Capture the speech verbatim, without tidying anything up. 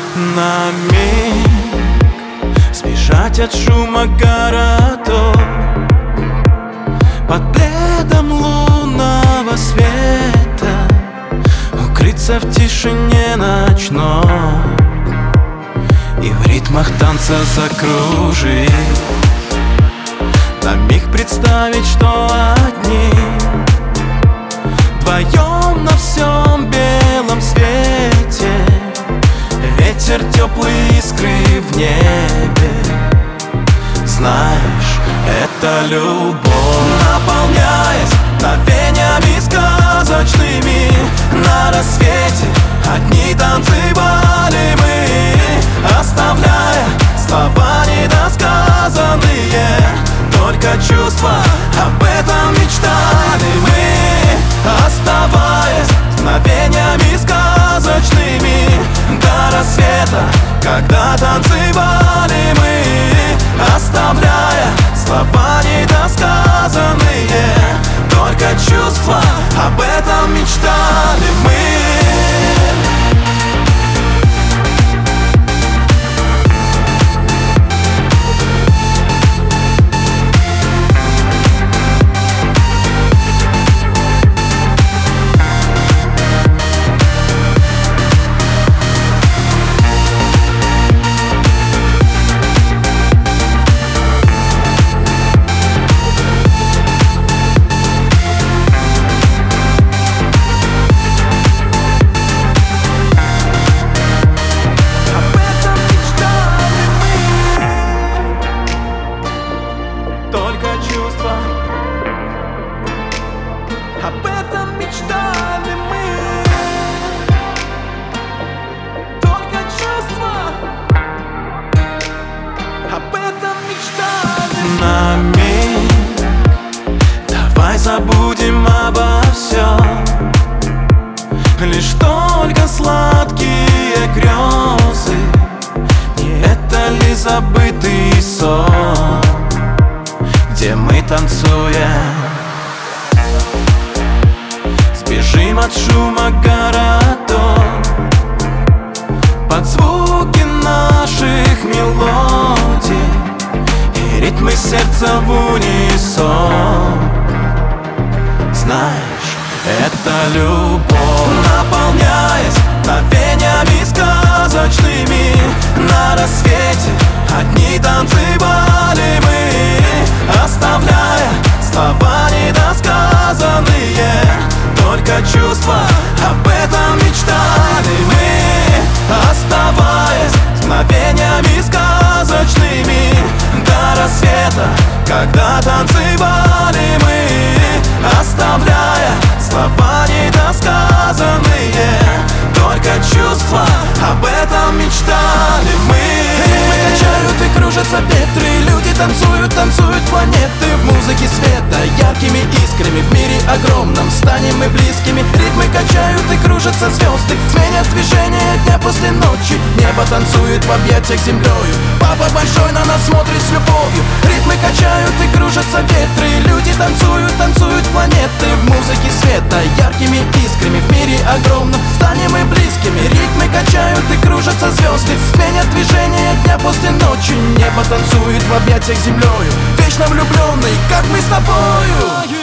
На миг сбежать от шума городов, под пледом лунного света укрыться в тишине ночной и в ритмах танца закружить. На миг представить, что одни вдвоем на всем белом свете. Ветер, теплые искры в небе. Знаешь, это любовь, наполняясь мгновениями сказочными. На рассвете одни танцевали мы, оставляя слова недосказанные. Только чувства, об этом мечтали мы, оставаясь мгновениями сказочными. До рассвета, когда танцевали мы, оставляя слова недосказанные. Только чувства, об этом мечтали мы. Об этом мечтали мы. Только чувства, об этом мечтали мы. На миг давай забудем обо всем, лишь только сладкие грезы. Не это ли забытый сон, где мы танцуем? Бежим от шума городов, под звуки наших мелодий и ритмы сердца в унисон. Знаешь, это любовь, наполняясь мгновениями сказочными. На рассвете одни танцевали мы, оставляя слова недосказанные. Только чувства, об этом мечтали мы, оставаясь мгновениями сказочными. До рассвета, когда танцевали мы, оставляя слова недосказанные. Только чувства, об этом мечтали мы. Ритмы качают и кружатся ветры, люди танцуют, танцуют планеты. В музыке света яркими искрами, в мире огромном станем мы близкими. Ритмы качают и кружатся звезды, сменят движение дня после ночи. Небо танцует в объятиях землею, папа большой на нас смотрит с любовью. Ритмы качают и кружатся ветры, люди танцуют, танцуют планеты. В музыке света яркими искрами, в мире огромном станем мы близкими. Ритмы качают и кружатся звезды, сменят движение дня после ночи. Небо танцует в объятиях землею, вечно влюбленный, как мы с тобою.